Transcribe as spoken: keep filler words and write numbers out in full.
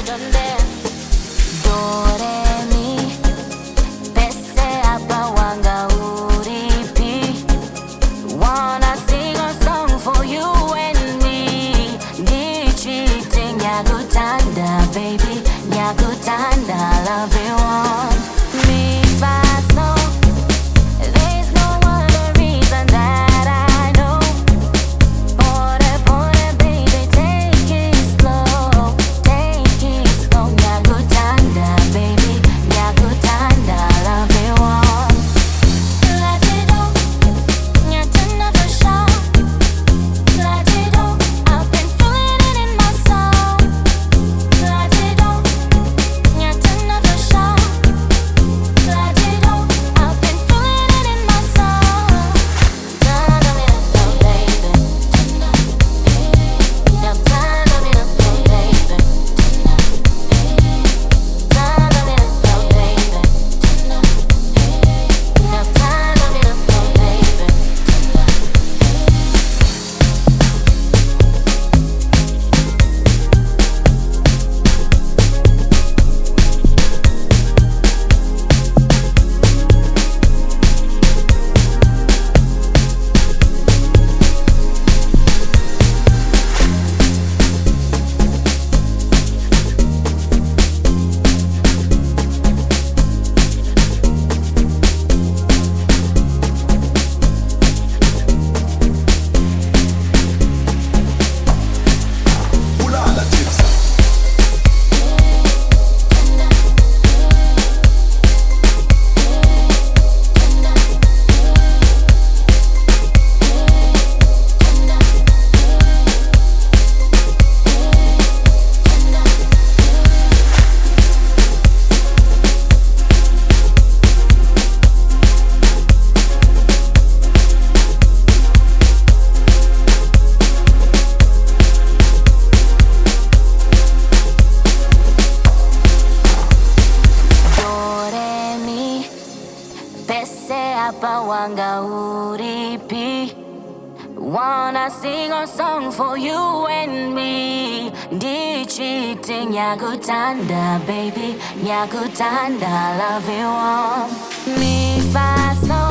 donde do re mi pese apa wanga uripi. Wanna sing a song for you and me. Di cheating nyakutanda baby, nyakutanda love you on me fast so. There's no other reason that I know. Pore pore baby, take it slow, take it slow. Nyakutanda baby, nyakutanda love you on. Let it go, nyatana for sure. Let it go, I've been feeling it in my soul. Let it go, nyatana for sure. Let it go, I've been feeling it in my soul. Tanda me up, oh baby. Now tanda me up, oh baby. Tanda me up, oh baby. Now tanda me up, oh baby. Ulala chips. Do re mi pese apa wanga uripi. Wanna sing a song for you and me. Di cheating nyakutanda baby, nyakutanda love you on me fast so.